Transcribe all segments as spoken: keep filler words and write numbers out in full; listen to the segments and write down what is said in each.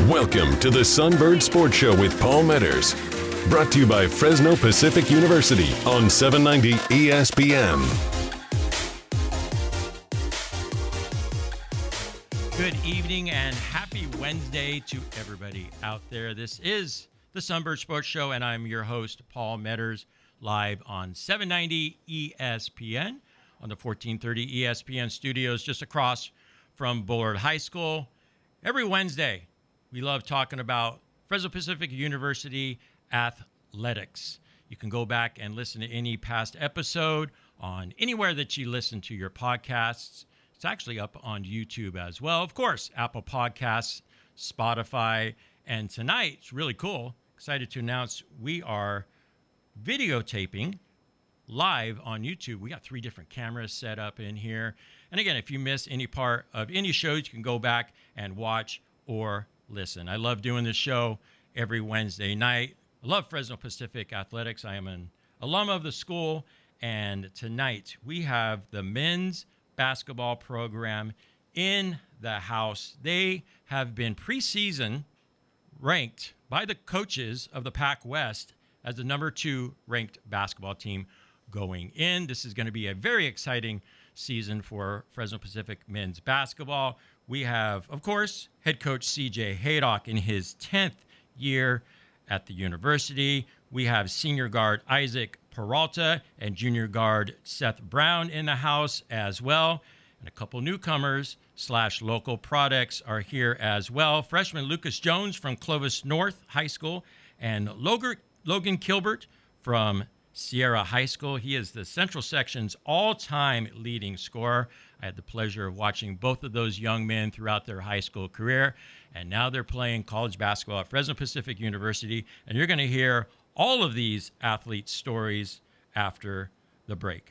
Welcome to the Sunbird Sports Show with Paul Metters. Brought to you by Fresno Pacific University on seven ninety E S P N. Good evening and happy Wednesday to everybody out there. This is the Sunbird Sports Show, and I'm your host, Paul Metters, live on seven ninety E S P N on the fourteen thirty E S P N studios just across from Bullard High School. Every Wednesday, we love talking about Fresno Pacific University athletics. You can go back and listen to any past episode on anywhere that you listen to your podcasts. It's actually up on YouTube as well. Of course, Apple Podcasts, Spotify, and tonight, it's really cool. Excited to announce we are videotaping live on YouTube. We got three different cameras set up in here. And again, if you miss any part of any shows, you can go back and watch or listen. I love doing this show every Wednesday night. I love Fresno Pacific Athletics. I am an alum of the school. And tonight we have the men's basketball program in the house. They have been preseason ranked by the coaches of the Pac West as the number two ranked basketball team going in. This is going to be a very exciting season for Fresno Pacific men's basketball. We have, of course, head coach C J Haydock in his tenth year at the university. We have senior guard Isaac Peralta and junior guard Seth Brown in the house as well. And a couple newcomers slash local products are here as well. Freshman Lucas Jones from Clovis North High School and Logan Kilbert from Sierra High School. He is the Central Section's all-time leading scorer. I had the pleasure of watching both of those young men throughout their high school career, and now they're playing college basketball at Fresno Pacific University, and you're going to hear all of these athletes' stories after the break.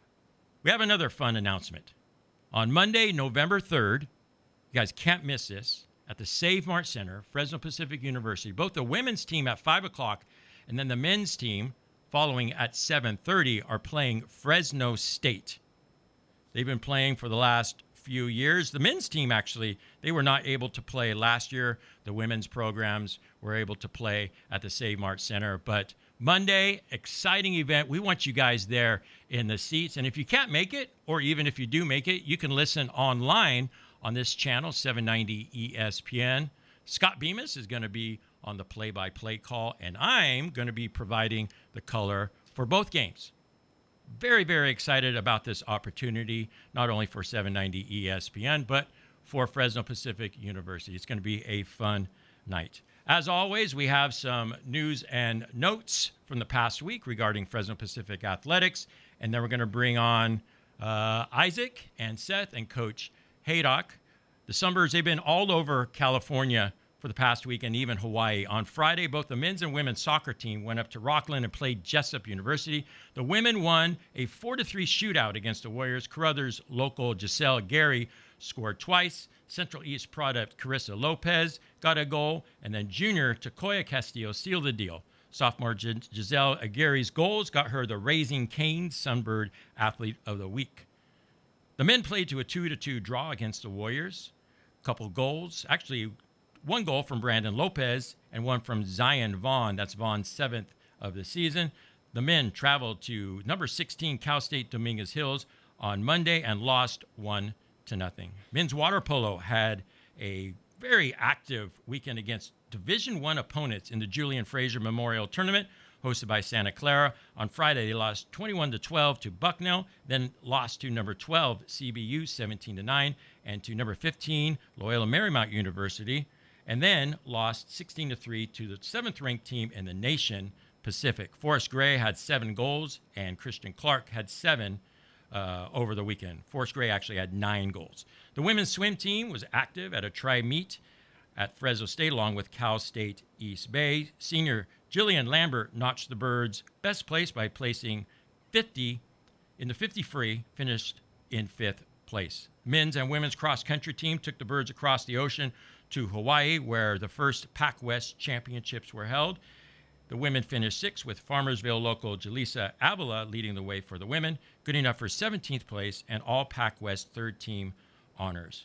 We have another fun announcement. On Monday, November third, you guys can't miss this, at the Save Mart Center, Fresno Pacific University, both the women's team at five o'clock and then the men's team following at seven thirty are playing Fresno State. They've been playing for the last few years. The men's team, actually, they were not able to play last year. The women's programs were able to play at the Save Mart Center. But Monday, exciting event. We want you guys there in the seats. And if you can't make it, or even if you do make it, you can listen online on this channel, seven ninety E S P N. Scott Bemis is going to be on the play-by-play call, and I'm going to be providing the color for both games. Very, very excited about this opportunity, not only for seven ninety E S P N, but for Fresno Pacific University. It's going to be a fun night. As always, we have some news and notes from the past week regarding Fresno Pacific Athletics, and then we're going to bring on uh, Isaac and Seth and Coach Haydock. The Sunbirds, they've been all over California for the past week and even Hawaii. On Friday, both the men's and women's soccer team went up to Rockland and played Jessup University. The women won a four to three shootout against the Warriors. Carruthers local Giselle Gary scored twice. Central East product Carissa Lopez got a goal, and then junior Takoya Castillo sealed the deal. Sophomore Giselle Aguirre's goals got her the Raising Cane's Sunbird Athlete of the Week. The men played to a two to two draw against the Warriors. A couple goals, actually one goal from Brandon Lopez and one from Zion Vaughn. That's Vaughn's seventh of the season. The men traveled to number sixteen Cal State Dominguez Hills on Monday and lost one to nothing. Men's water polo had a very active weekend against Division One opponents in the Julian Fraser Memorial Tournament hosted by Santa Clara. On Friday, they lost twenty-one to twelve to Bucknell, then lost to number twelve C B U seventeen to nine, and to number fifteen Loyola Marymount University, and then lost sixteen to three to the seventh-ranked team in the nation, Pacific. Forrest Gray had seven goals, and Christian Clark had seven uh, over the weekend. Forrest Gray actually had nine goals. The women's swim team was active at a tri-meet at Fresno State, along with Cal State East Bay. Senior Jillian Lambert notched the Birds best place by placing fifty in the fifty free, finished in fifth place. Men's and women's cross-country team took the Birds across the ocean to Hawaii, where the first Pac West championships were held. The women finished sixth, with Farmersville local Jaleesa Avila leading the way for the women, good enough for seventeenth place and all Pac West third team honors.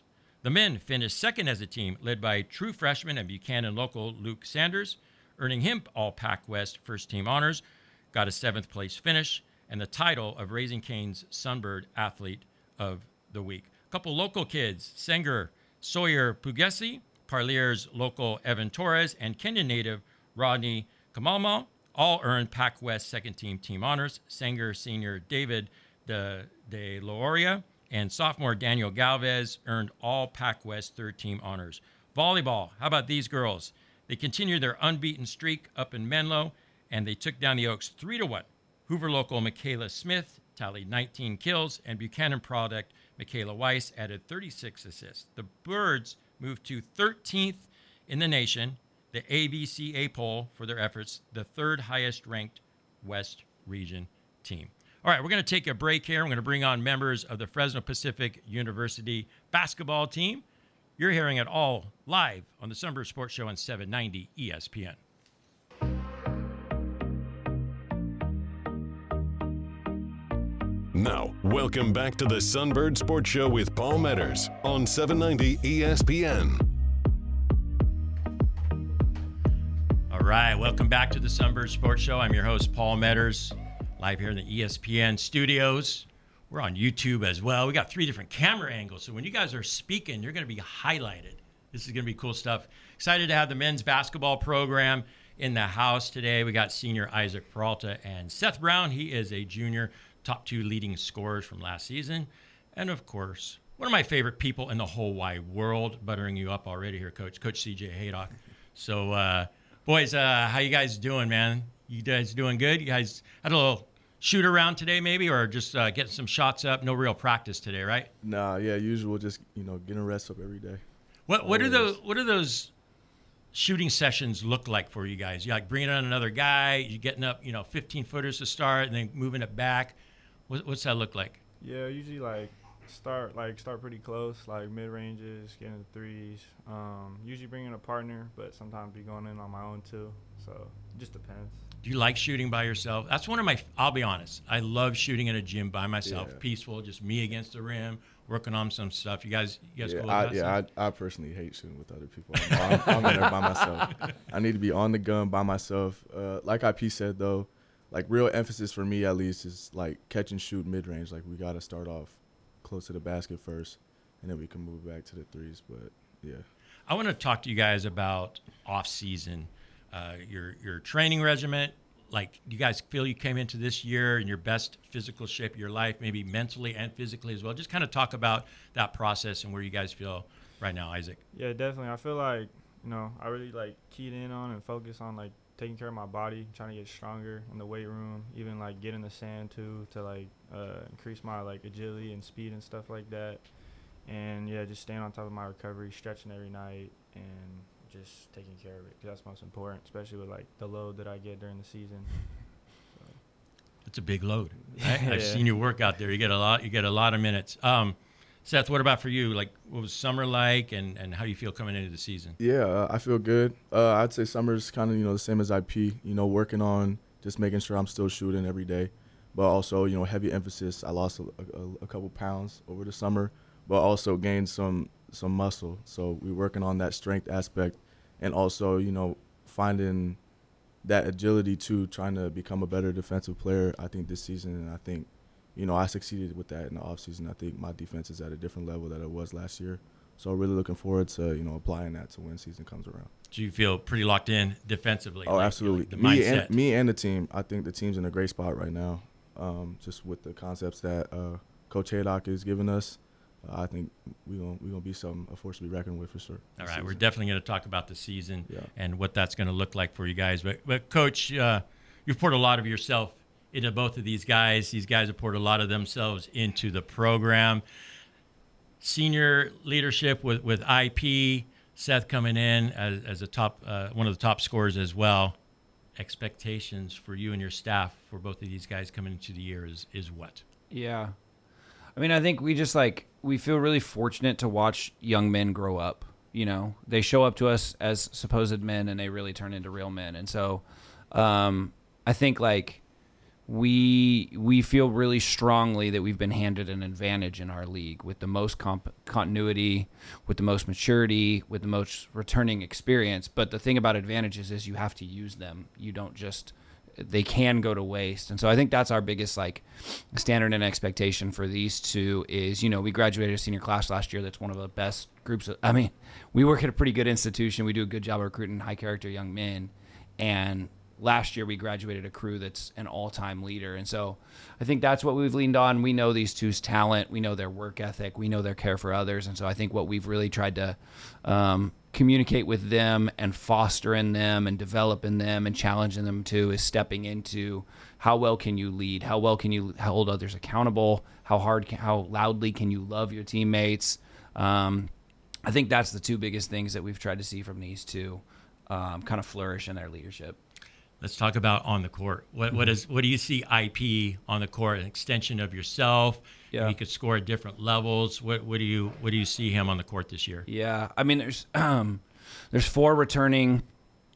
The men finished second as a team, led by true freshman and Buchanan local Luke Sanders, earning him all Pac West first team honors, got a seventh place finish, and the title of Raising Cane's Sunbird Athlete of the Week. A couple local kids, Sanger Sawyer Pugesi, Parlier's local Evan Torres, and Kenyan native Rodney Kamalma, all earned Pac West second team team honors. Sanger senior David De, De Loria and sophomore Daniel Galvez earned all Pac West third team honors. Volleyball, how about these girls? They continued their unbeaten streak up in Menlo, and they took down the Oaks three to one. Hoover local Michaela Smith tallied nineteen kills, and Buchanan product Michaela Weiss added thirty-six assists. The Birds moved to thirteenth in the nation, the A B C A poll for their efforts, the third highest ranked West Region team. All right, we're going to take a break here. We're going to bring on members of the Fresno Pacific University basketball team. You're hearing it all live on the Sunbird Sports Show on seven ninety E S P N. Now, welcome back to the Sunbird Sports Show with Paul Metters on seven ninety E S P N. All right, welcome back to the Sunbird Sports Show. I'm your host, Paul Metters, live here in the E S P N studios. We're on YouTube as well. We got three different camera angles, so when you guys are speaking, you're going to be highlighted. This is going to be cool stuff. Excited to have the men's basketball program in the house today. We got senior Isaac Peralta and Seth Brown. He is a junior, top two leading scorers from last season. And, of course, one of my favorite people in the whole wide world, buttering you up already here, Coach, Coach C J Haydock. So, uh, boys, uh, how you guys doing, man? You guys doing good? You guys had a little shoot around today maybe, or just uh, getting some shots up? No real practice today, right? Nah, yeah, usual, just, you know, getting a rest up every day. What what are those what are those shooting sessions look like for you guys? You like bringing on another guy, you getting up, you know, fifteen footers to start and then moving it back. What, what's that look like? Yeah, usually like start like start pretty close, like mid ranges, getting the threes. Um, usually bringing a partner, but sometimes be going in on my own too. So it just depends. Do you like shooting by yourself? That's one of my. I'll be honest. I love shooting in a gym by myself, Yeah. peaceful, just me against the rim, working on some stuff. You guys, you guys Yeah, cool I, with that? yeah stuff? I, I personally hate shooting with other people. I'm, I'm in there by myself. I need to be on the gun by myself. Uh, like I P said, though, like real emphasis for me at least is like catch and shoot mid-range. Like we got to start off close to the basket first, and then we can move back to the threes. But, yeah. I want to talk to you guys about off-season, uh, your your training regimen. Like, do you guys feel you came into this year in your best physical shape of your life, maybe mentally and physically as well? Just kind of talk about that process and where you guys feel right now, Isaac. Yeah, definitely. I feel like, you know, I really like keyed in on and focused on like taking care of my body, trying to get stronger in the weight room, even like get in the sand too to like uh, increase my like agility and speed and stuff like that. And yeah, just staying on top of my recovery, stretching every night, and just taking care of it, because that's most important, especially with like the load that I get during the season. So. It's a big load. Right? Yeah. I've seen you work out there. You get a lot. You get a lot of minutes. Um, Seth, what about for you? Like, what was summer like, and, and how do you feel coming into the season? Yeah, uh, I feel good. Uh, I'd say summer's kind of, you know, the same as I P, you know, working on just making sure I'm still shooting every day. But also, you know, heavy emphasis. I lost a, a, a couple pounds over the summer, but also gained some some muscle. So we're working on that strength aspect, and also, you know, finding that agility too, trying to become a better defensive player, I think, this season. And I think, you know, I succeeded with that in the offseason. I think my defense is at a different level than it was last year. So really looking forward to, you know, applying that to when season comes around. Do you feel pretty locked in defensively? Oh, like, absolutely. Like the me, mindset. and, me and the team. I think the team's in a great spot right now, um, just with the concepts that uh, Coach Haydock is giving us. Uh, I think we're going we gonna be some, a force to be reckoned with for sure. All right, we're definitely going to talk about the season Yeah. and what that's going to look like for you guys. But, but Coach, uh, you've poured a lot of yourself into both of these guys. These guys have poured a lot of themselves into the program. Senior leadership with, with I P, Seth coming in as, as a top, uh, one of the top scorers as well. Expectations for you and your staff for both of these guys coming into the year is, is what? Yeah. I mean, I think we just like, we feel really fortunate to watch young men grow up. You know, they show up to us as supposed men and they really turn into real men. And so um, I think like we we feel really strongly that we've been handed an advantage in our league with the most comp- continuity, with the most maturity, with the most returning experience. But the thing about advantages is you have to use them. You don't just they can go to waste. And so I think that's our biggest like standard and expectation for these two is, you know, we graduated a senior class last year. That's one of the best groups. Of, I mean, we work at a pretty good institution. We do a good job of recruiting high character young men. And last year we graduated a crew that's an all-time leader. And so I think that's what we've leaned on. We know these two's talent. We know their work ethic. We know their care for others. And so I think what we've really tried to um, communicate with them and foster in them and develop in them and challenging them to is stepping into how well can you lead? How well can you hold others accountable? How hard, can, how loudly can you love your teammates? Um, I think that's the two biggest things that we've tried to see from these two um, kind of flourish in their leadership. Let's talk about on the court. What what is what do you see I P on the court? An extension of yourself. Yeah. He could score at different levels. What what do you what do you see him on the court this year? Yeah, I mean there's um, there's four returning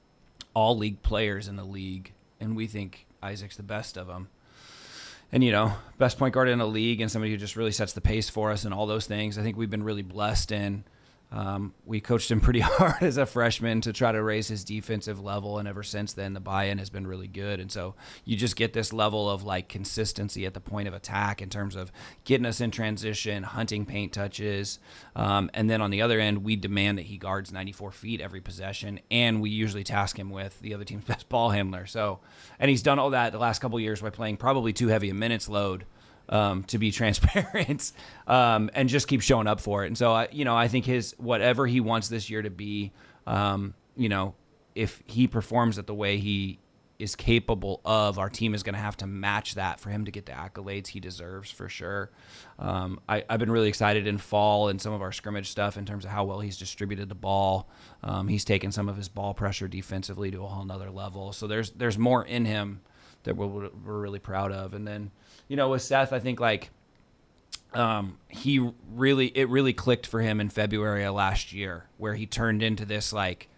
all league players in the league, and we think Isaac's the best of them. And you know, best point guard in the league, and somebody who just really sets the pace for us, and all those things. I think we've been really blessed in. Um, we coached him pretty hard as a freshman to try to raise his defensive level, and ever since then the buy-in has been really good. And so you just get this level of like consistency at the point of attack in terms of getting us in transition, hunting paint touches, um, and then on the other end we demand that he guards ninety-four feet every possession, and we usually task him with the other team's best ball handler. So, and he's done all that the last couple of years by playing probably too heavy a minutes load. Um, to be transparent, um, and just keep showing up for it. And so, I, you know, I think his whatever he wants this year to be, um, you know, if he performs at the way he is capable of, our team is going to have to match that for him to get the accolades he deserves for sure. Um, I, I've been really excited in fall and some of our scrimmage stuff in terms of how well he's distributed the ball. Um, he's taken some of his ball pressure defensively to a whole nother level. So there's there's more in him that we're, we're really proud of. And then, you know, with Seth, I think like um, he really, it really clicked for him in February of last year, where he turned into this like,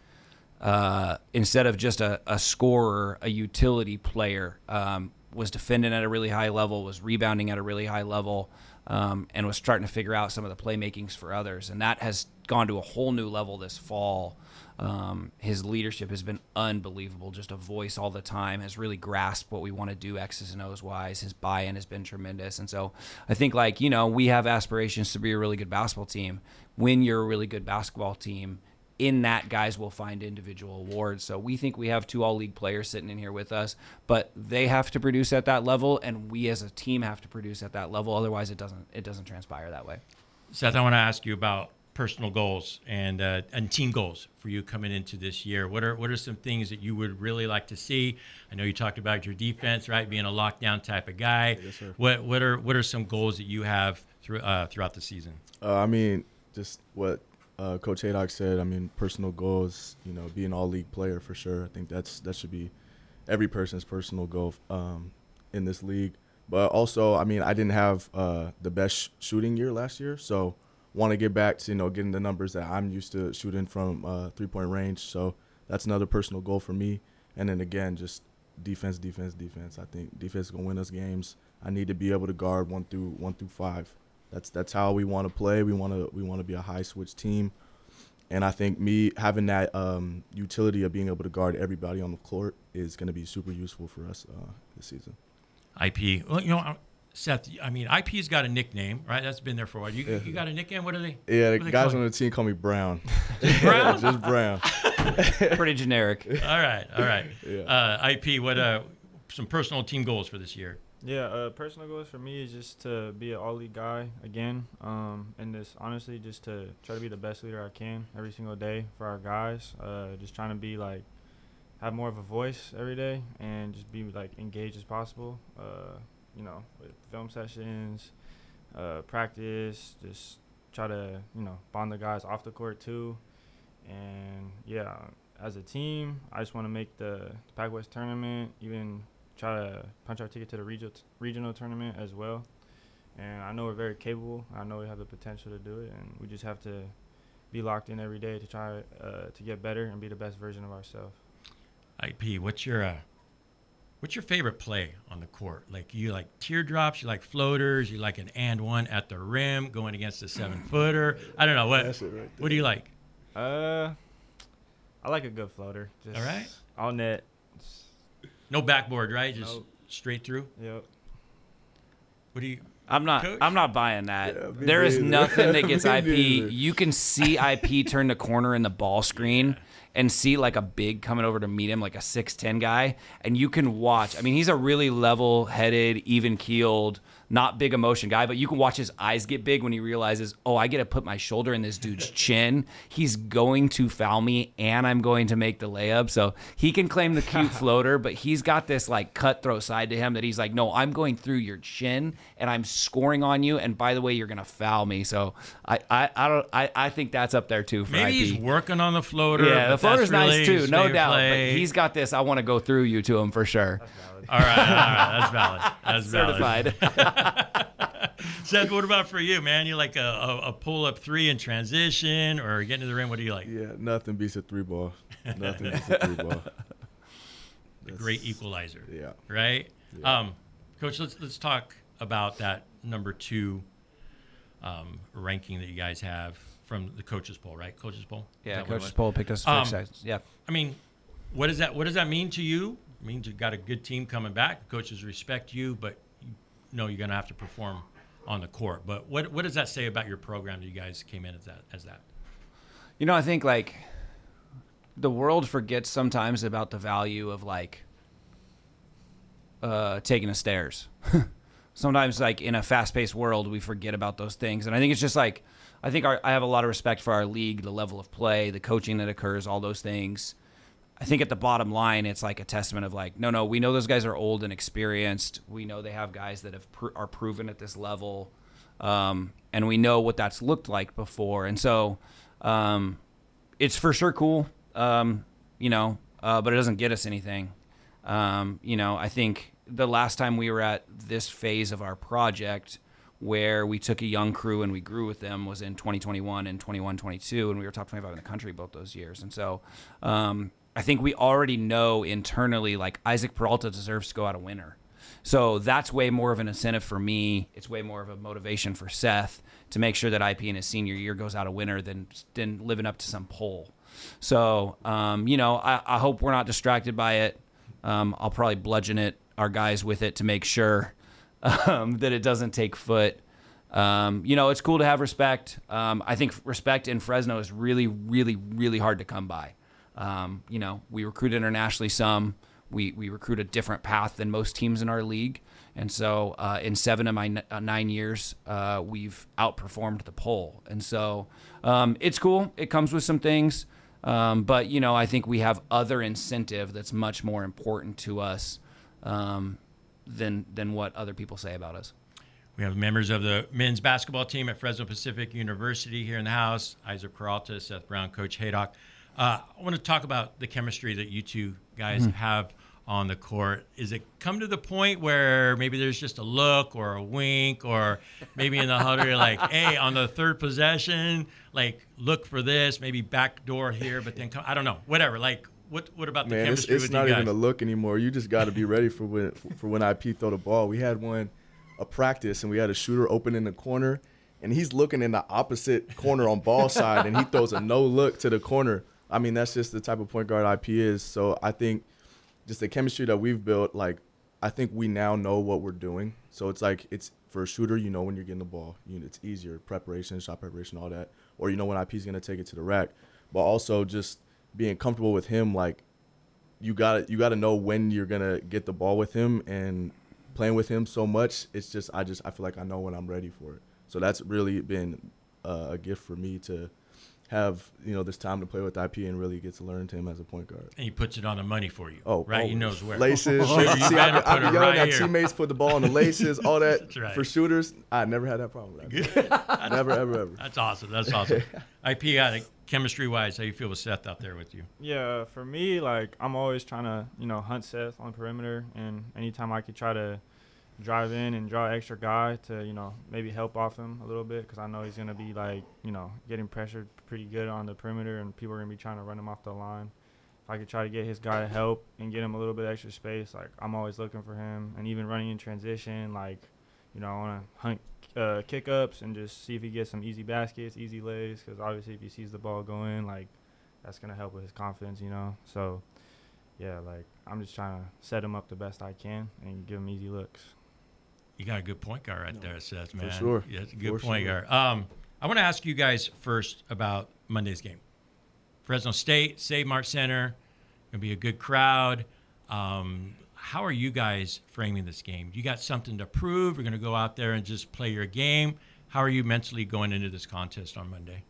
uh, instead of just a, a scorer, a utility player, um, was defending at a really high level, was rebounding at a really high level, um, and was starting to figure out some of the playmakings for others. And that has gone to a whole new level this fall. Um, his leadership has been unbelievable, just a voice all the time, has really grasped what we want to do X's and O's wise. His buy-in has been tremendous. And so I think, like, you know, we have aspirations to be a really good basketball team. When you're a really good basketball team, in that, guys will find individual awards. So we think we have two all-league players sitting in here with us, but they have to produce at that level, and we as a team have to produce at that level. Otherwise, it doesn't it doesn't transpire that way. Seth, I want to ask you about personal goals and uh, and team goals for you coming into this year. What are what are some things that you would really like to see? I know you talked about your defense, right, being a lockdown type of guy. Yes, sir. What what are what are some goals that you have through uh, throughout the season? Uh, I mean, just what uh, Coach Haydock said. I mean, personal goals. You know, be an all-league player for sure. I think that's that should be every person's personal goal um, in this league. But also, I mean, I didn't have uh, the best shooting year last year, so want to get back to, you know, getting the numbers that I'm used to shooting from uh, three-point range. So that's another personal goal for me. And then, again, just defense, defense, defense. I think defense is going to win us games. I need to be able to guard one through one through five. That's that's how we want to play. We want to we want to be a high-switch team. And I think me having that um, utility of being able to guard everybody on the court is going to be super useful for us uh, this season. I P. Well, you know, Seth, I mean, I P's got a nickname, right? That's been there for a while. You, Yeah. you got a nickname? What are they? Yeah, the what are they guys call on you? the team call me Brown. Just Brown? Just Brown. Pretty generic. All right, all right. Yeah. Uh, I P, what uh, some personal team goals for this year? Yeah, uh, personal goals for me is just to be an all-league guy again, um, and this honestly just to try to be the best leader I can every single day for our guys. Uh, just trying to be like have more of a voice every day and just be like engaged as possible. Uh, you know, with film sessions, uh, practice, just try to you know bond the guys off the court too, and yeah, as a team, I just want to make the, the Pac West tournament, even try to punch our ticket to the regional regional tournament as well. And I know we're very capable. I know we have the potential to do it, and we just have to be locked in every day to try uh, to get better and be the best version of ourselves. I P, what's your uh, What's your favorite play on the court? Like, you like teardrops, you like floaters, you like an and one at the rim going against a seven footer. I don't know what. That's it right there. What do you like? Uh, I like a good floater. Just All right. all net. No backboard, right? Just Nope. straight through. Yep. What do you? I'm not. Coach? I'm not buying that. Yeah, me there is neither. nothing that gets Me I P. neither. You can see I P turn the corner in the ball screen and see like a big coming over to meet him, like a six ten guy, and you can watch. I mean, he's a really level-headed, even-keeled, not big emotion guy, but you can watch his eyes get big when he realizes, oh, I get to put my shoulder in this dude's chin. He's going to foul me, and I'm going to make the layup. So he can claim the cute floater, but he's got this like cutthroat side to him that he's like, no, I'm going through your chin, and I'm scoring on you. And by the way, you're going to foul me. So I, I, I don't, I, I think that's up there too for Maybe I P. he's working on the floater. Yeah, the but that's floater's really nice too, his no favorite doubt. play. But he's got this. I want to go through you to him for sure. all right, all right, that's valid. That's valid. Certified. Seth, what about for you, man? You like a, a, a pull-up three in transition or getting to the rim? What do you like? Yeah, nothing beats a three ball. Nothing beats a three ball. The great equalizer. Yeah. Right? Yeah. Um, Coach, let's let's talk about that number two um, ranking that you guys have from the coaches poll, right? Coaches poll. Is Yeah, that what it Coach was? Poll picked us Um, for exercise. Yeah. I mean, what does that what does that mean to you? It means you got a good team coming back. Coaches respect you, but you know you're going to have to perform on the court. But what what does that say about your program that you guys came in as that as that? You know, I think like the world forgets sometimes about the value of like uh, taking the stairs. Sometimes like in a fast-paced world, we forget about those things. And I think it's just like, I think our, I have a lot of respect for our league, the level of play, the coaching that occurs, all those things. I think at the bottom line, it's like a testament of like, no, no, we know those guys are old and experienced. We know they have guys that have pr- are proven at this level. Um, and we know what that's looked like before. And so um, it's for sure cool, um, you know, uh, but it doesn't get us anything. Um, you know, I think the last time we were at this phase of our project where we took a young crew and we grew with them was in twenty twenty-one and twenty-one twenty-two, and we were top twenty-five in the country both those years. And so um, I think we already know internally, like, Isaac Peralta deserves to go out a winner. So that's way more of an incentive for me. It's way more of a motivation for Seth to make sure that I P in his senior year goes out a winner than than living up to some poll. So, um, you know, I, I hope we're not distracted by it. Um, I'll probably bludgeon it, our guys with it to make sure um, that it doesn't take foot. Um, you know, it's cool to have respect. Um, I think respect in Fresno is really, really, really hard to come by. Um, you know, we recruit internationally some. We we recruit a different path than most teams in our league. And so uh, in seven of my n- uh, nine years, uh, we've outperformed the poll. And so um, it's cool. It comes with some things. Um, but, you know, I think we have other incentive that's much more important to us um, than than what other people say about us. We have members of the men's basketball team at Fresno Pacific University here in the house. Isaac Peralta, Seth Brown, Coach Haydock. Uh, I want to talk about the chemistry that you two guys mm-hmm. have on the court. Is it come to the point where maybe there's just a look or a wink, or maybe in the huddle you're like, hey, on the third possession, like, look for this, maybe back door here, but then come, I don't know, whatever. Like, what what about the Man, chemistry it's, it's with not you guys? even a look anymore. You just got to be ready for when for when I P throw the ball. We had one, a practice, and we had a shooter open in the corner, and he's looking in the opposite corner on ball side, and he throws a no look to the corner. I mean, that's just the type of point guard I P is. So I think just the chemistry that we've built, like, I think we now know what we're doing. So it's like, it's for a shooter, you know when you're getting the ball. You, it's easier, preparation, shot preparation, all that. Or you know when I P's going to take it to the rack. But also just being comfortable with him, like, you got you got to know when you're going to get the ball with him, and playing with him so much, it's just, I just, I feel like I know when I'm ready for it. So that's really been uh, a gift for me to have, you know, this time to play with I P and really get to learn to him as a point guard. And he puts it on the money for you. Oh, right. always. He knows where. Laces. Sure, you See, better I, I, put it I, right got here. teammates put the ball on the laces, all that. That's right. For shooters, I never had that problem with that. Never, ever, ever. That's awesome. That's awesome. I P, uh, chemistry-wise, how you feel with Seth out there with you? Yeah, for me, like, I'm always trying to, you know, hunt Seth on perimeter, and anytime I could try to drive in and draw an extra guy to, you know, maybe help off him a little bit, because I know he's going to be, like, you know, getting pressured pretty good on the perimeter, and people are going to be trying to run him off the line. If if I could try to get his guy to help and get him a little bit extra space, like I'm always looking for him. And even running in transition, like, you know, I want to hunt uh, kick ups and just see if he gets some easy baskets, easy lays, because obviously if he sees the ball go in, like that's gonna help with his confidence, you know. So yeah, like I'm just trying to set him up the best I can and give him easy looks. You got a good point guard right there, Seth, man. For sure. Yeah, it's a good For point sure. guard. Um, I want to ask you guys first about Monday's game. Fresno State, Save Mart Center, gonna be a good crowd. Um, how are you guys framing this game? You got something to prove? You're gonna go out there and just play your game. How are you mentally going into this contest on Monday?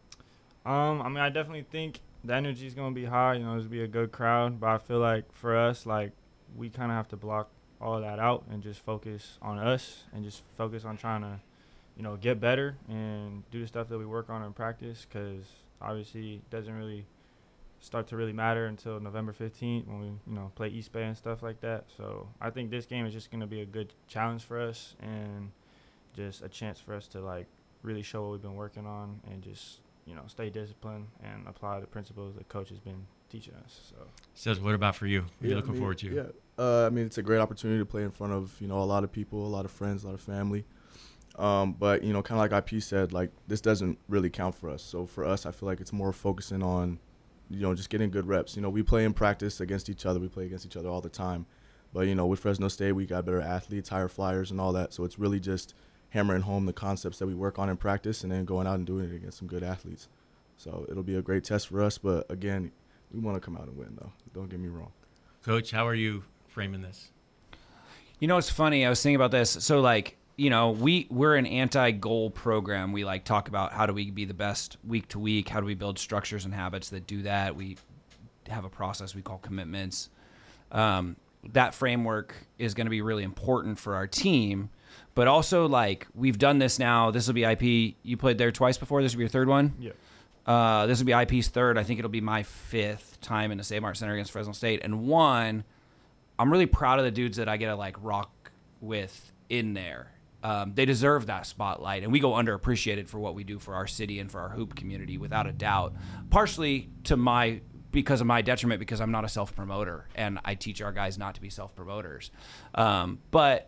Um, I mean, I definitely think the energy is gonna be high. You know, there's gonna be a good crowd, but I feel like for us, like we kind of have to block all of that out and just focus on us and just focus on trying to, you know, get better and do the stuff that we work on in practice, because obviously it doesn't really start to really matter until November fifteenth when we, you know, play East Bay and stuff like that. So I think this game is just going to be a good challenge for us and just a chance for us to, like, really show what we've been working on and just, you know, stay disciplined and apply the principles that coach has been teaching us. So Says, what about for you? What are you Yeah, looking I mean, forward to? Yeah, uh, I mean, it's a great opportunity to play in front of, you know, a lot of people, a lot of friends, a lot of family. Um, but, you know, kind of like I P said, like, this doesn't really count for us. So for us, I feel like it's more focusing on, you know, just getting good reps. You know, we play in practice against each other. We play against each other all the time. But, you know, with Fresno State, we got better athletes, higher flyers, and all that. So it's really just hammering home the concepts that we work on in practice and then going out and doing it against some good athletes. So it'll be a great test for us. But, again, we want to come out and win, though. Don't get me wrong. Coach, how are you framing this? You know, it's funny. I was thinking about this. So, like, you know, we, we're an anti-goal program. We, like, talk about how do we be the best week to week? How do we build structures and habits that do that? We have a process we call commitments. Um, that framework is going to be really important for our team. But also, like, we've done this now. This will be I P. You played there twice before. This will be your third one? yeah. Uh, this will be I P's third. I think it'll be my fifth time in the Save Mart Center against Fresno State. And one, I'm really proud of the dudes that I get to, like, rock with in there. Um, they deserve that spotlight, and we go underappreciated for what we do for our city and for our hoop community, without a doubt. Partially to my because of my detriment, because I'm not a self-promoter, and I teach our guys not to be self-promoters. Um, but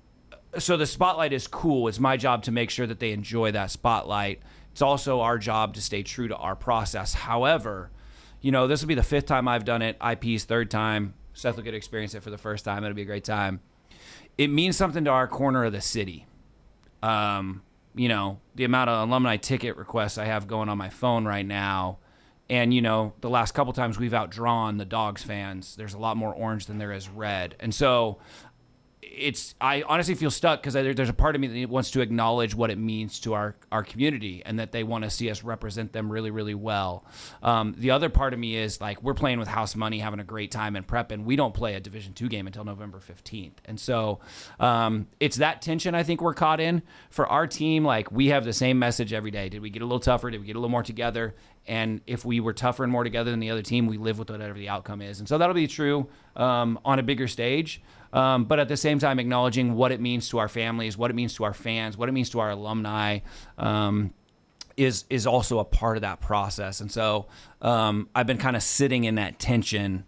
so the spotlight is cool. It's my job to make sure that they enjoy that spotlight. It's also our job to stay true to our process. However, you know, this will be the fifth time I've done it. I P's third time. Seth will get to experience it for the first time. It'll be a great time. It means something to our corner of the city. Um, you know, the amount of alumni ticket requests I have going on my phone right now. And, you know, the last couple times we've outdrawn the Dogs fans. There's a lot more orange than there is red. And so it's, I honestly feel stuck because there's a part of me that wants to acknowledge what it means to our, our community and that they want to see us represent them really, really well. Um, the other part of me is like, we're playing with house money, having a great time in prep, and we don't play a Division two game until November fifteenth. And so um, it's that tension I think we're caught in. For our team, like, we have the same message every day. Did we get a little tougher? Did we get a little more together? And if we were tougher and more together than the other team, we live with whatever the outcome is. And so that'll be true um, on a bigger stage. Um, but at the same time, acknowledging what it means to our families, what it means to our fans, what it means to our alumni um, is is also a part of that process. And so um, I've been kind of sitting in that tension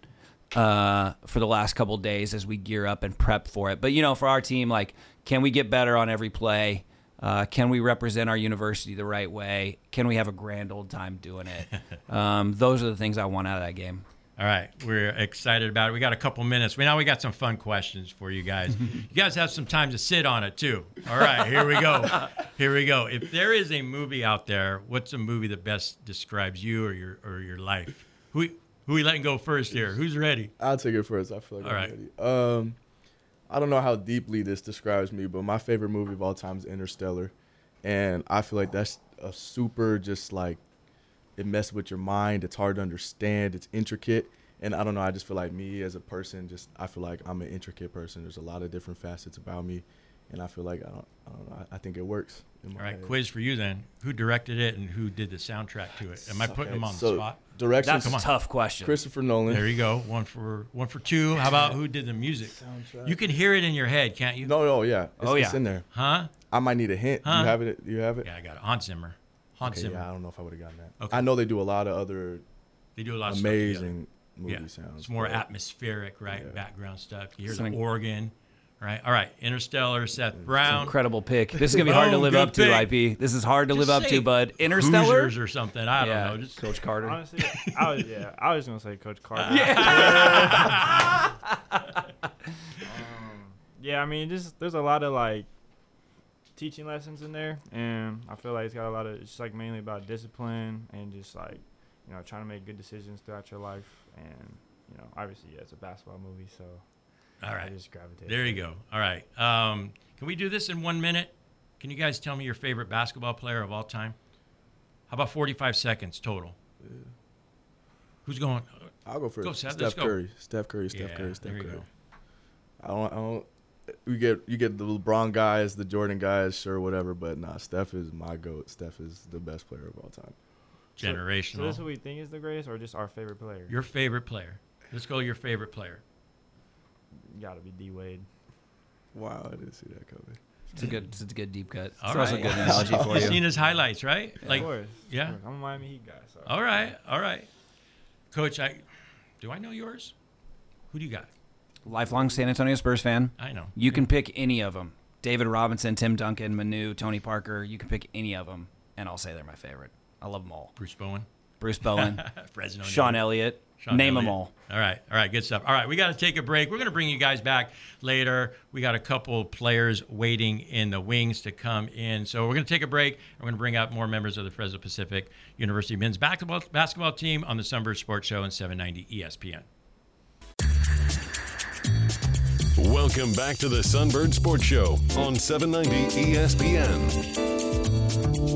uh, for the last couple of days as we gear up and prep for it. But, you know, for our team, like, can we get better on every play? Uh, can we represent our university the right way? Can we have a grand old time doing it? Um, those are the things I want out of that game. All right, we're excited about it. We got a couple minutes. We now we got some fun questions for you guys. You guys have some time to sit on it too. All right, here we go. Here we go. If there is a movie out there, what's a movie that best describes you or your or your life? Who who we letting go first here? Who's ready? I'll take it first. I feel like All I'm right. ready. Um, I don't know how deeply this describes me, but my favorite movie of all time is Interstellar. And I feel like that's a super just like, it messes with your mind. It's hard to understand. It's intricate. And I don't know, I just feel like me as a person, just I feel like I'm an intricate person. There's a lot of different facets about me. And I feel like, I don't, I don't know, I, I think it works. In my All right, head. quiz for you then. Who directed it and who did the soundtrack to it? Am I putting Okay, them on so the spot? Direction, That's a tough question. Christopher Nolan. There you go. One for one for two. How about who did the music? Soundtrack. You can hear it in your head, can't you? No, no, yeah. It's, Oh, it's yeah. in there. Huh? I might need a hint. Huh? You have it? You have it? Yeah, I got it. Hans Zimmer. Hans Okay, Zimmer. yeah, I don't know if I would have gotten that. Okay. I know they do a lot of other They do a lot of stuff together. amazing movie yeah. sounds. It's more but- atmospheric, right? Yeah. Background stuff. You hear It's the an- organ, right? All right, Interstellar, Seth Brown. Incredible pick. This is gonna be hard to Boom, live good up to, pick. I P. This is hard to Just live up say to, bud. Interstellar. Hoosiers or something. I don't yeah, know. Just Coach Carter. Honestly, I was yeah, I was gonna say Coach Carter. um, yeah, I mean, just there's a lot of like teaching lessons in there, and I feel like it's got a lot of. It's just, like mainly about discipline and just like you know trying to make good decisions throughout your life, and you know obviously yeah, it's a basketball movie, so all I right. just gravitated. There you to it. go. All right. Um, can we do this in one minute? Can you guys tell me your favorite basketball player of all time? How about forty-five seconds total? Yeah. Who's going? I'll go first. Go, Seth, Steph let's go. Curry. Steph Curry. Steph Yeah, Curry. Steph there you Curry. go. I don't. I don't. You get you get the LeBron guys, the Jordan guys, sure, whatever. But nah, Steph is my goat. Steph is the best player of all time. So- Generational. So this is who we think is the greatest, or just our favorite player? Your favorite player. Let's go. Your favorite player. Got to be D Wade. Wow, I didn't see that coming. It's a good. It's a good deep cut. It's All also right. a good analogy for You've you. seen his highlights, right? Of Like, course. yeah. Of course. I'm a Miami Heat guy. So. all right, all right. Coach, I do I know yours? Who do you got? Lifelong San Antonio Spurs fan. I know. You can pick any of them. David Robinson, Tim Duncan, Manu, Tony Parker. You can pick any of them, and I'll say they're my favorite. I love them all. Bruce Bowen, Bruce Bowen, Fresno. Sean native. Elliott. Sean Name Elliott. them all. All right, all right, good stuff. All right, we got to take a break. We're going to bring you guys back later. We got a couple players waiting in the wings to come in. So we're going to take a break. We're going to bring out more members of the Fresno Pacific University men's basketball basketball team on the Sunbird Sports Show and seven ninety E S P N. Welcome back to the Sunbird Sports Show on seven ninety E S P N.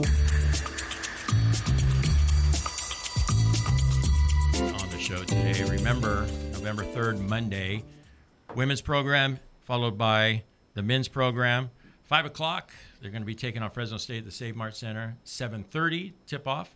On the show today, remember November third, Monday, women's program followed by the men's program. Five o'clock, they're going to be taking on Fresno State at the Save Mart Center. seven thirty tip-off.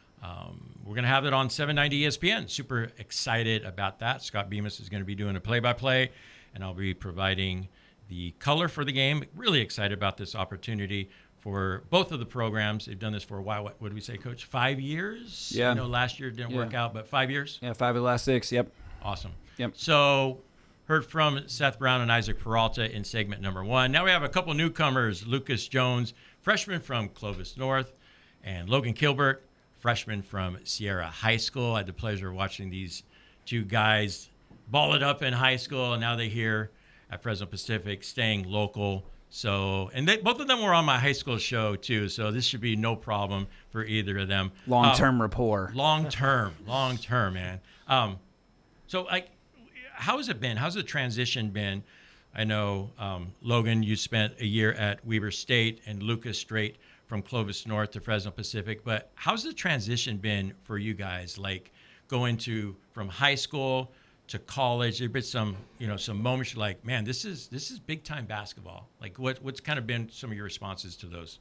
Um, we're going to have it on seven ninety E S P N. Super excited about that. Scott Bemis is going to be doing a play-by-play, and I'll be providing the color for the game. Really excited about this opportunity for both of the programs. They've done this for a while. What, what did we say, Coach? Five years? Yeah. I know last year didn't Yeah. work out, but five years? Yeah, five of the last six. Yep. Awesome. Yep. So heard from Seth Brown and Isaac Peralta in segment number one. Now we have a couple newcomers, Lucas Jones, freshman from Clovis North, and Logan Kilbert, freshman from Sierra High School. I had the pleasure of watching these two guys ball it up in high school, and now they're here at Fresno Pacific, staying local. So, and they, both of them were on my high school show too, so this should be no problem for either of them. Long-term Um, rapport. Long term, long term, man. Um, so, like, how has it been? How's the transition been? I know, um, Logan, you spent a year at Weber State, and Lucas straight from Clovis North to Fresno Pacific. But how's the transition been for you guys? Like, going to from high school to college. There've been some, you know, some moments you're like, man, this is this is big time basketball. Like, what what's kind of been some of your responses to those?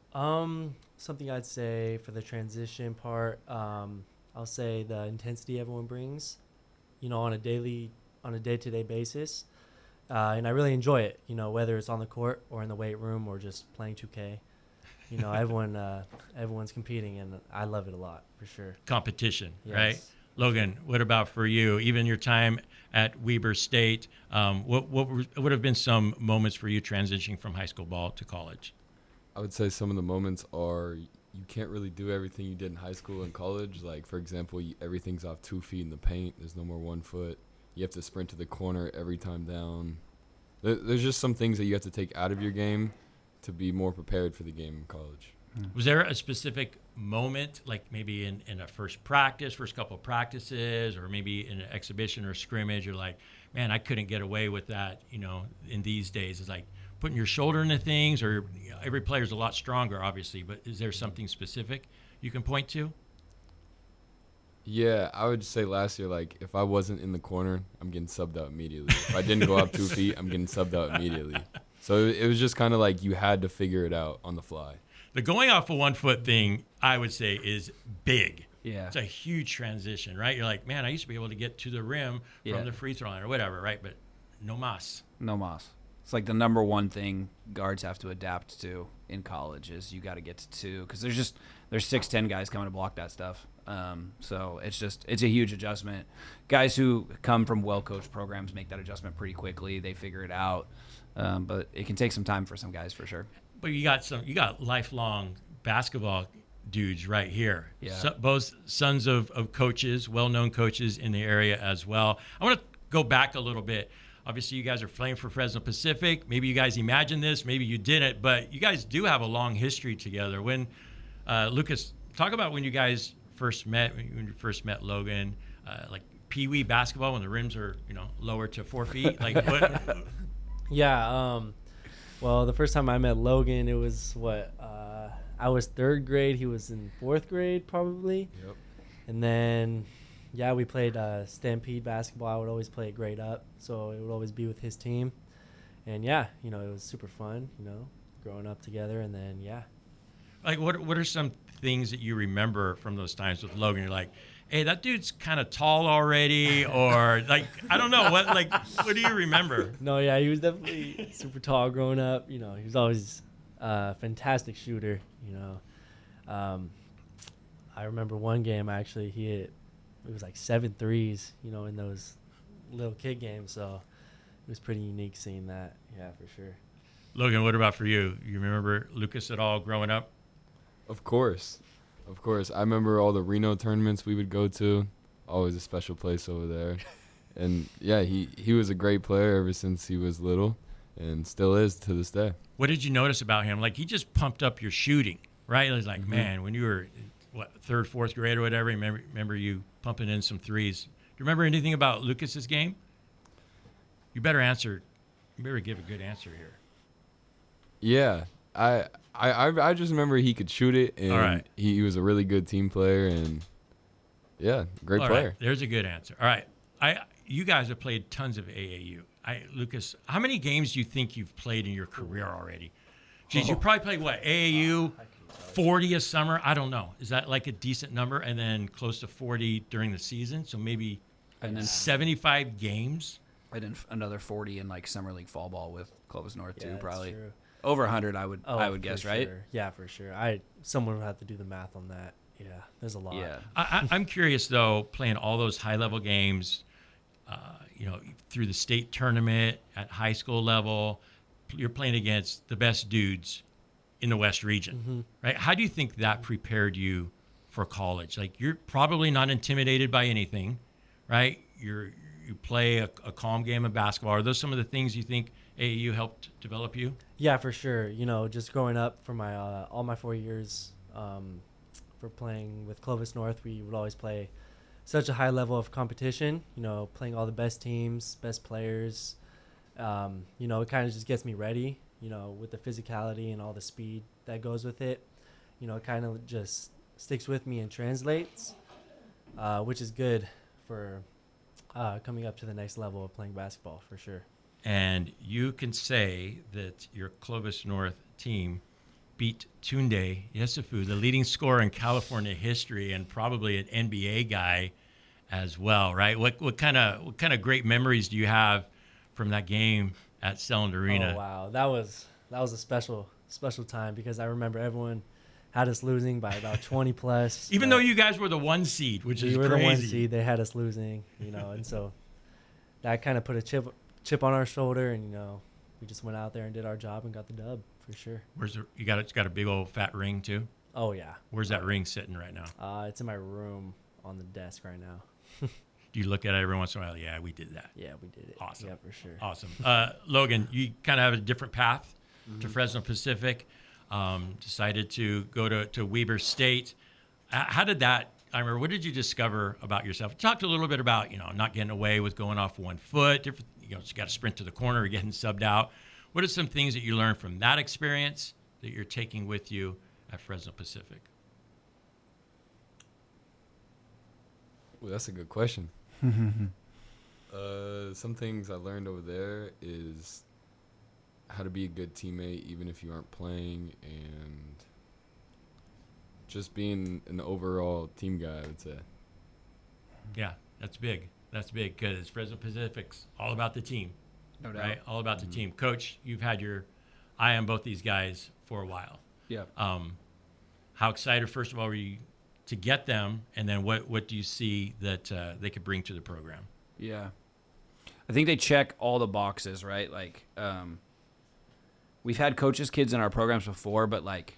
Um, something I'd say for the transition part, um, I'll say the intensity everyone brings, you know, on a daily, on a day-to-day basis, uh, and I really enjoy it. You know, whether it's on the court or in the weight room or just playing two K. You know, everyone, uh, everyone's competing, and I love it a lot for sure. Competition, Yes. right? Logan, what about for you? Even your time at Weber State, um, what what were- would have been some moments for you transitioning from high school ball to college? I would say some of the moments are you can't really do everything you did in high school and college. Like, for example, you, everything's off two feet in the paint. There's no more one foot. You have to sprint to the corner every time down. There, there's just some things that you have to take out of your game to be more prepared for the game in college. Was there a specific moment, like maybe in, in a first practice, first couple of practices, or maybe in an exhibition or scrimmage, you're like, man, I couldn't get away with that, you know, in these days? It's like putting your shoulder into things, or you know, every player's a lot stronger, obviously, but is there something specific you can point to? Yeah, I would say last year, like, if I wasn't in the corner, I'm getting subbed out immediately. If I didn't go up two feet, I'm getting subbed out immediately. So it was just kind of like you had to figure it out on the fly. The going off a one foot thing, I would say, is big. Yeah. It's a huge transition, right? You're like, man, I used to be able to get to the rim Yeah. from the free throw line or whatever, right? But no mas. No mas. It's like the number one thing guards have to adapt to in college is you got to get to two because there's just there's six ten guys coming to block that stuff. Um, so it's just it's a huge adjustment. Guys who come from well-coached programs make that adjustment pretty quickly. They figure it out, um, but it can take some time for some guys for sure. But you got some, you got lifelong basketball dudes right here. Yeah. So, both sons of, of coaches, well-known coaches in the area as well. I want to go back a little bit. Obviously, you guys are playing for Fresno Pacific. Maybe you guys imagined this, maybe you didn't, but you guys do have a long history together. When uh, Lucas, talk about when you guys first met, when you first met Logan, uh, like Pee Wee basketball when the rims are, you know, lower to four feet. Like what? Yeah. Um, well, the first time I met Logan, it was what uh, I was third grade. He was in fourth grade, probably. Yep. And then, yeah, we played uh, Stampede basketball. I would always play it grade up, so it would always be with his team. And yeah, you know, it was super fun. You know, growing up together, and then yeah. Like what? What are some things that you remember from those times with Logan? You're like, hey, that dude's kind of tall already, or like, I don't know what. Like, what do you remember? No, yeah, he was definitely super tall growing up. You know, he was always a fantastic shooter. You know, um, I remember one game actually he hit, it was like seven threes. You know, in those little kid games. So it was pretty unique seeing that. Yeah, for sure. Logan, what about for you? You remember Lucas at all growing up? Of course. Of course. I remember all the Reno tournaments we would go to. Always a special place over there. And, yeah, he, he was a great player ever since he was little and still is to this day. What did you notice about him? Like, he just pumped up your shooting, right? It was like, mm-hmm. man, when you were, what, third, fourth grade or whatever, remember, remember you pumping in some threes. Do you remember anything about Lucas's game? You better answer. You better give a good answer here. Yeah. I I I I just remember he could shoot it, and all right. he, he was a really good team player, and yeah, great all player. Right. There's a good answer. All right, I you guys have played tons of A A U. I Lucas, how many games do you think you've played in your career already? Geez, you probably played what, A A U, forty a summer. I don't know. Is that like a decent number? And then close to forty during the season, so maybe And then seventy-five games. And then another forty in like summer league fall ball with Clovis North Yeah, too, that's probably true. over one hundred. I would Oh, I would for guess, right? sure. Yeah, for sure. I someone would have to do the math on that. Yeah, there's a lot. Yeah. I, I, I'm curious though, playing all those high-level games, uh, you know, through the state tournament at high school level, you're playing against the best dudes in the West region, Mm-hmm. right? How do you think that prepared you for college? Like, you're probably not intimidated by anything, right? You're you play a, a calm game of basketball. Are those some of the things you think A A U helped develop you? Yeah, for sure. You know, just growing up for my uh, all my four years um, for playing with Clovis North, we would always play such a high level of competition. You know, playing all the best teams, best players. Um, you know, it kind of just gets me ready. You know, with the physicality and all the speed that goes with it. You know, it kind of just sticks with me and translates, uh, which is good for uh, coming up to the next level of playing basketball for sure. And you can say that your Clovis North team beat Tunde Yesufu, the leading scorer in California history and probably an N B A guy as well, right? What what kind of what kind of great memories do you have from that game at Stelland Arena? Oh wow, that was that was a special special time because I remember everyone had us losing by about twenty plus. Even though you guys were the one seed, which we is were crazy. the one seed, they had us losing, you know, and so that kind of put a chip chip on our shoulder, and you know, we just went out there and did our job and got the dub for sure. Where's the, you got it's got a big old fat ring too? Oh yeah. Where's that ring sitting right now? Uh, it's in my room on the desk right now. Do you look at it every once in a while? Yeah, we did that. Yeah, we did it. Awesome. Yeah, for sure. Awesome. Uh, Logan, you kind of have a different path Mm-hmm. to Fresno Pacific. Um, decided to go to, to Weber State. Uh, how did that, I remember, what did you discover about yourself? Talked a little bit about, you know, not getting away with going off one foot. Different, you know, you got to sprint to the corner or getting subbed out. What are some things that you learned from that experience that you're taking with you at Fresno Pacific? Well, that's a good question. uh, some things I learned over there is how to be a good teammate even if you aren't playing, and just being an overall team guy, I would say. Yeah, that's big. That's big because Fresno Pacific's all about the team, No doubt. right? All about Mm-hmm. the team. Coach, you've had your eye on both these guys for a while. Yeah. Um, how excited, first of all, were you to get them, and then what what do you see that uh, they could bring to the program? Yeah. I think they check all the boxes, right? Like, um, we've had coaches' kids in our programs before, but, like,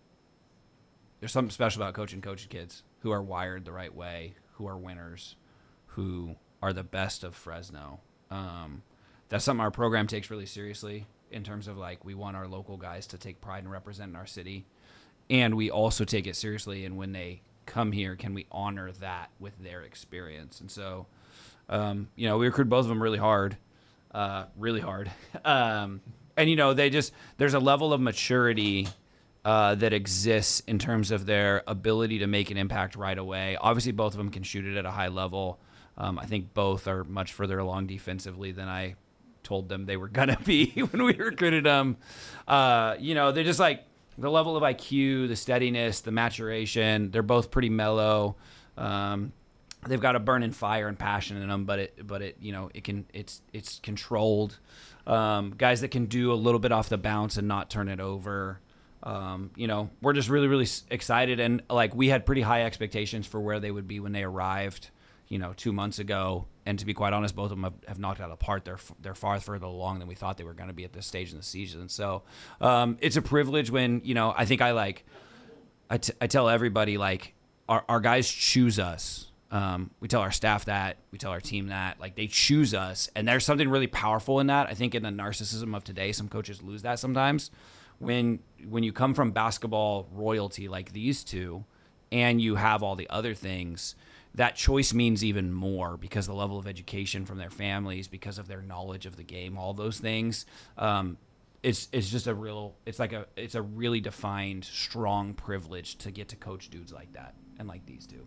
there's something special about coaching coaches' kids who are wired the right way, who are winners, who are the best of Fresno. Um, that's something our program takes really seriously in terms of, like, we want our local guys to take pride in representing our city. And we also take it seriously, and when they come here, can we honor that with their experience? And so, um, you know, we recruit both of them really hard, uh, really hard. um, and, you know, they just, there's a level of maturity uh, that exists in terms of their ability to make an impact right away. Obviously, both of them can shoot it at a high level. Um, I think both are much further along defensively than I told them they were going to be when we recruited them. Uh, you know, they're just like, the level of I Q, the steadiness, the maturation, they're both pretty mellow. Um, they've got a burning fire and passion in them, but it, but it, you know, it can, it's, it's controlled. Um, guys that can do a little bit off the bounce and not turn it over. Um, you know, we're just really, really excited. And like, we had pretty high expectations for where they would be when they arrived, you know, two months ago. And to be quite honest, both of them have, have knocked it out of the park. They're they're far further along than we thought they were going to be at this stage in the season. And so um, it's a privilege when, you know, I think I like, I, t- I tell everybody, like, our, our guys choose us. Um, we tell our staff that. We tell our team that. Like, they choose us. And there's something really powerful in that. I think in the narcissism of today, some coaches lose that sometimes. When when you come from basketball royalty like these two and you have all the other things, that choice means even more because the level of education from their families, because of their knowledge of the game, all those things. Um, it's it's just a real, it's like a, it's a really defined, strong privilege to get to coach dudes like that and like these two.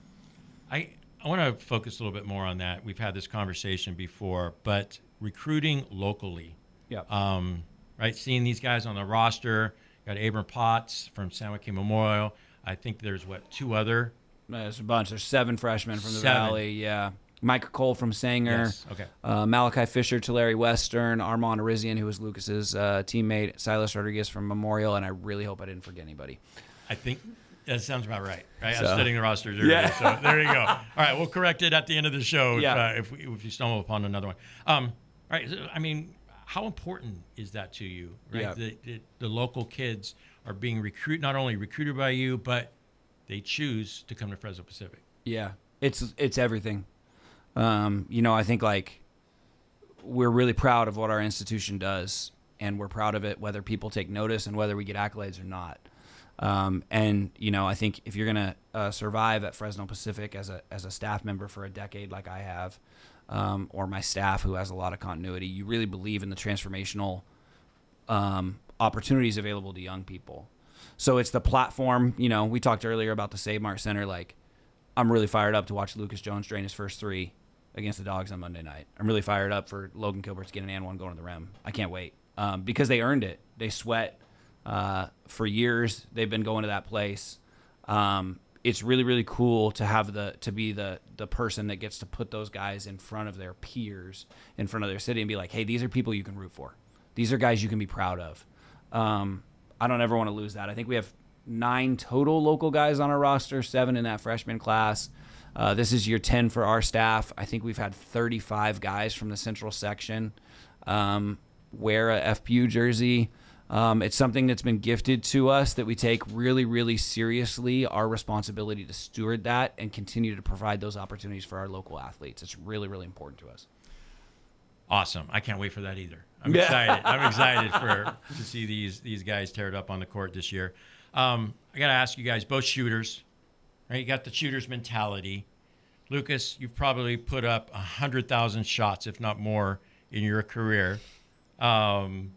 I, I want to focus a little bit more on that. We've had this conversation before, but recruiting locally. Yeah. Um, right, seeing these guys on the roster, got Abram Potts from San Joaquin Memorial. I think there's, what, two other There's a bunch. There's seven freshmen from the Seven. Valley. Yeah. Micah Cole from Sanger. Yes. Okay. Uh, Malachi Fisher, Tulare Western. Armand Arizian, who was Lucas's uh, teammate. Silas Rodriguez from Memorial. And I really hope I didn't forget anybody. I think that sounds about right. Right. I So- was studying the rosters earlier. Yeah. So there you go. All right. We'll correct it at the end of the show if, Yeah. uh, if, we, if you stumble upon another one. Um, all right. So, I mean, how important is that to you? Right. Yeah. The, the, the local kids are being recruited, not only recruited by you, but they choose to come to Fresno Pacific. Yeah. It's it's everything. Um, you know, I think, like, we're really proud of what our institution does. And we're proud of it whether people take notice and whether we get accolades or not. Um, and, you know, I think if you're going to uh, survive at Fresno Pacific as a as a staff member for a decade like I have, um, or my staff who has a lot of continuity, you really believe in the transformational um, opportunities available to young people. So it's the platform. You know, we talked earlier about the Save Mart Center. Like, I'm really fired up to watch Lucas Jones drain his first three against the Dogs on Monday night. I'm really fired up for Logan Kilbert to get an and one going to the rim. I can't wait um, because they earned it. They sweat. Uh, for years, they've been going to that place. Um, it's really, really cool to have the to be the the person that gets to put those guys in front of their peers, in front of their city, and be like, hey, these are people you can root for. These are guys you can be proud of. Um, I don't ever want to lose that. I think we have nine total local guys on our roster, seven in that freshman class. Uh, this is year ten for our staff. I think we've had thirty-five guys from the central section um, wear a F P U jersey. Um, it's something that's been gifted to us that we take really, really seriously, our responsibility to steward that and continue to provide those opportunities for our local athletes. It's really, really important to us. Awesome. I can't wait for that either. I'm Yeah. excited. I'm excited for to see these these guys tear it up on the court this year. Um, I got to ask you guys, both shooters, right? You got the shooter's mentality. Lucas, you've probably put up one hundred thousand shots, if not more, in your career. Um,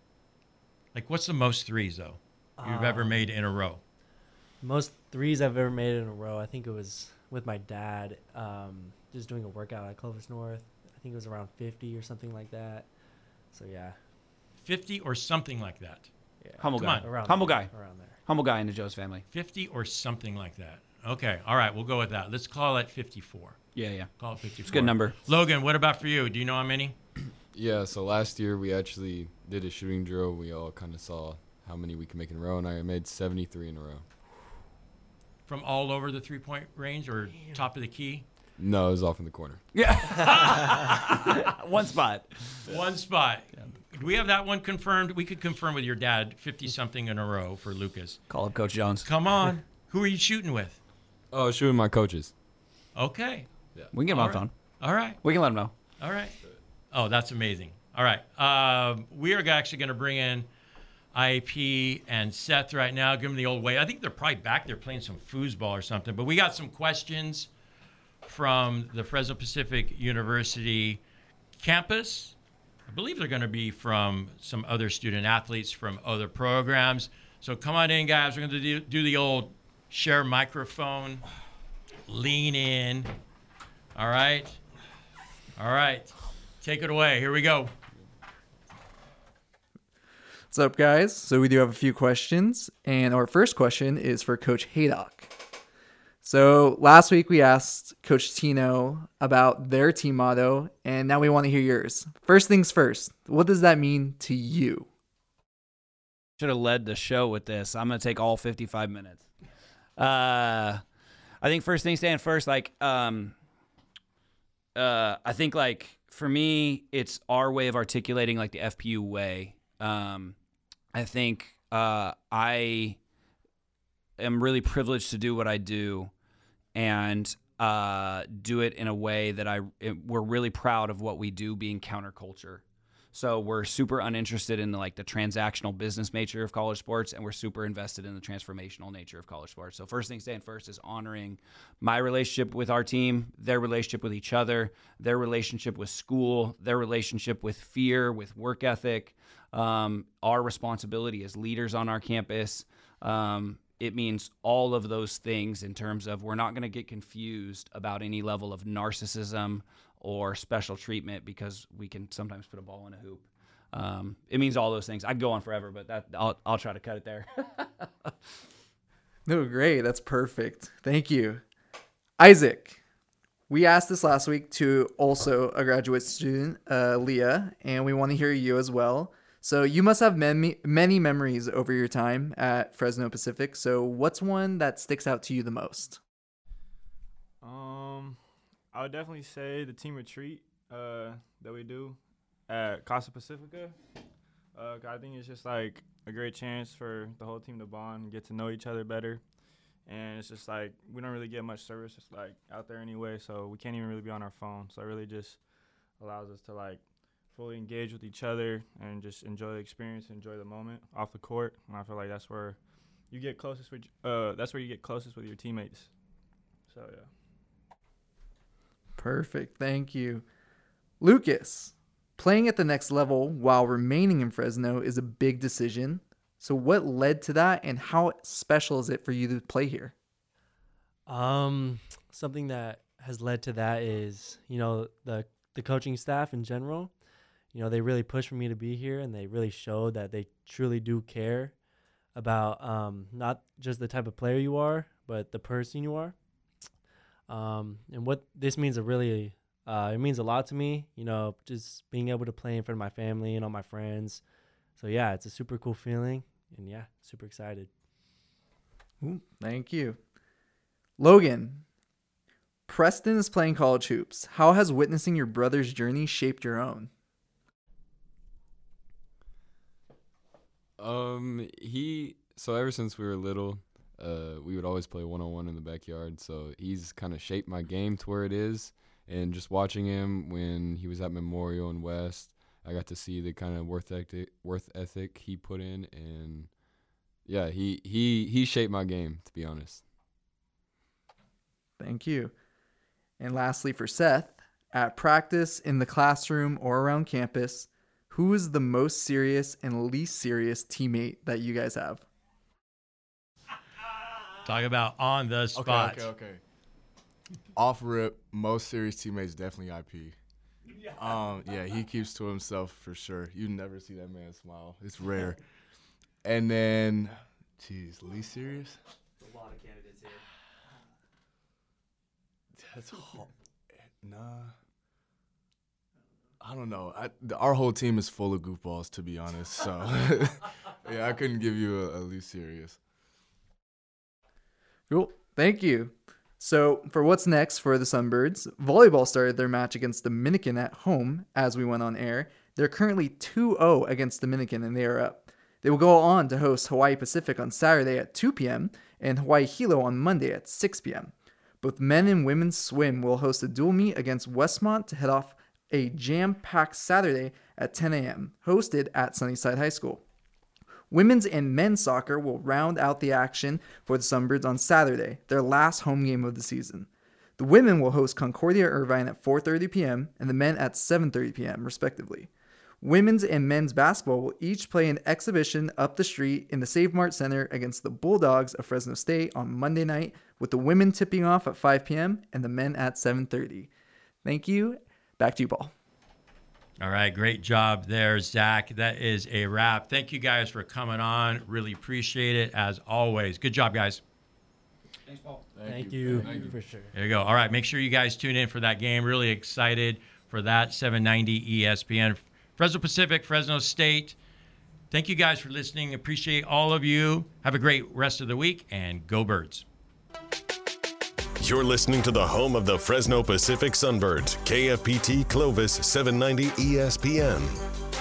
like, what's the most threes, though, you've ever Um, made in a row? Most threes I've ever made in a row, I think it was with my dad, um, just doing a workout at Clovis North. I think it was around fifty or something like that. So, yeah. fifty or something like that. yeah. Humble Come guy. on. Around Humble there, guy. Around there. Humble guy in the Joe's family. fifty or something like that. Okay. All right. We'll go with that. Let's call it fifty-four. Yeah, yeah. Call it fifty-four. It's a good number. Logan, what about for you? Do you know how many? Yeah, so last year we actually did a shooting drill. We all kind of saw how many we could make in a row, and I made seventy-three in a row. from all over the three-point range or top of the key? No, it was off in the corner. One spot. One spot. Do we have that one confirmed? We could confirm with your dad fifty-something in a row for Lucas. Call up Coach Jones. Come on. Who are you shooting with? Oh, I was shooting my coaches. Okay. We can get him All on right. the phone. All right. We can let him know. All right. Oh, that's amazing. All right. Um, we are actually going to bring in I P and Seth right now. Give them the old way. I think they're probably back there playing some foosball or something. But we got some questions from the Fresno Pacific University campus. I believe they're going to be from some other student athletes from other programs. So come on in, guys. We're going to do, do the old share microphone, lean in. All right. All right. Take it away. Here we go. What's up, guys? So we do have a few questions, and our first question is for Coach Haydock. So last week we asked Coach Tino about their team motto, and now we want to hear yours. First things first, what does that mean to you? Should have led the show with this. I'm going to take all fifty-five minutes. Uh, I think first thing stand first, like, um, uh, I think, like, for me, it's our way of articulating, like, the F P U way. Um, I think uh, I am really privileged to do what I do and uh, do it in a way that I it, we're really proud of what we do being counterculture. So we're super uninterested in the, like the transactional business nature of college sports, and we're super invested in the transformational nature of college sports. So first thing staying first is honoring my relationship with our team, their relationship with each other, their relationship with school, their relationship with fear, with work ethic, um, our responsibility as leaders on our campus. Um, it means all of those things in terms of we're not going to get confused about any level of narcissism or special treatment because we can sometimes put a ball in a hoop. Um, it means all those things. I'd go on forever, but that I'll, I'll try to cut it there. No, great. That's perfect. Thank you. Isaac, we asked this last week to also a graduate student, uh, Leah, and we want to hear you as well. So you must have many, many memories over your time at Fresno Pacific. So what's one that sticks out to you the most? Um, I would definitely say the team retreat uh, that we do at Casa Pacifica. Uh, I think it's just like a great chance for the whole team to bond and get to know each other better. And it's just like we don't really get much service just like out there anyway, so we can't even really be on our phone. So it really just allows us to like fully engage with each other and just enjoy the experience, enjoy the moment off the court. And I feel like that's where you get closest with uh that's where you get closest with your teammates. So yeah. Perfect. Thank you. Lucas, playing at the next level while remaining in Fresno is a big decision. So what led to that, and how special is it for you to play here? Um, something that has led to that is, you know, the the coaching staff in general. You know, they really pushed for me to be here, and they really showed that they truly do care about um, not just the type of player you are, but the person you are. Um, and what this means a really, uh, it means a lot to me, you know, just being able to play in front of my family and all my friends. So, yeah, it's a super cool feeling, and, yeah, super excited. Ooh, thank you. Logan, Preston is playing college hoops. How has witnessing your brother's journey shaped your own? Um, he so ever since we were little, uh, we would always play one on one in the backyard. So he's kind of shaped my game to where it is. And just watching him when he was at Memorial and West, I got to see the kind of worth ethic, worth ethic he put in, and yeah, he he he shaped my game, to be honest. Thank you. And lastly, for Seth, at practice, in the classroom, or around campus, who is the most serious and least serious teammate that you guys have? Talk about on the spot. Okay, okay, okay. Off rip, most serious teammates definitely I P. Yeah. Um, yeah, he keeps to himself for sure. You never see that man smile. It's rare. And then, geez, least serious? A lot of candidates here. That's hard. Nah. I don't know. I, the, our whole team is full of goofballs, to be honest. So, yeah, I couldn't give you a, a least serious. Cool. Thank you. So for what's next for the Sunbirds, volleyball started their match against Dominican at home as we went on air. They're currently two oh against Dominican, and they are up. They will go on to host Hawaii Pacific on Saturday at two p.m. and Hawaii Hilo on Monday at six p.m. Both men and women's swim will host a dual meet against Westmont to head off a jam-packed Saturday at ten a.m., hosted at Sunnyside High School. Women's and men's soccer will round out the action for the Sunbirds on Saturday, their last home game of the season. The women will host Concordia Irvine at four thirty p.m. and the men at seven thirty p.m. respectively. Women's and men's basketball will each play an exhibition up the street in the Save Mart Center against the Bulldogs of Fresno State on Monday night, with the women tipping off at five p.m. and the men at seven thirty. Thank you. Back to you, Paul. All right, great job there, Zach. That is a wrap. Thank you guys for coming on. Really appreciate it, as always. Good job, guys. Thanks, Paul. Thank, Thank you. you. Thank you for sure. There you go. All right, make sure you guys tune in for that game. Really excited for that, seven ninety E S P N. Fresno Pacific, Fresno State. Thank you guys for listening. Appreciate all of you. Have a great rest of the week, and go Birds. You're listening to the home of the Fresno Pacific Sunbirds, K F P T Clovis seven ninety E S P N.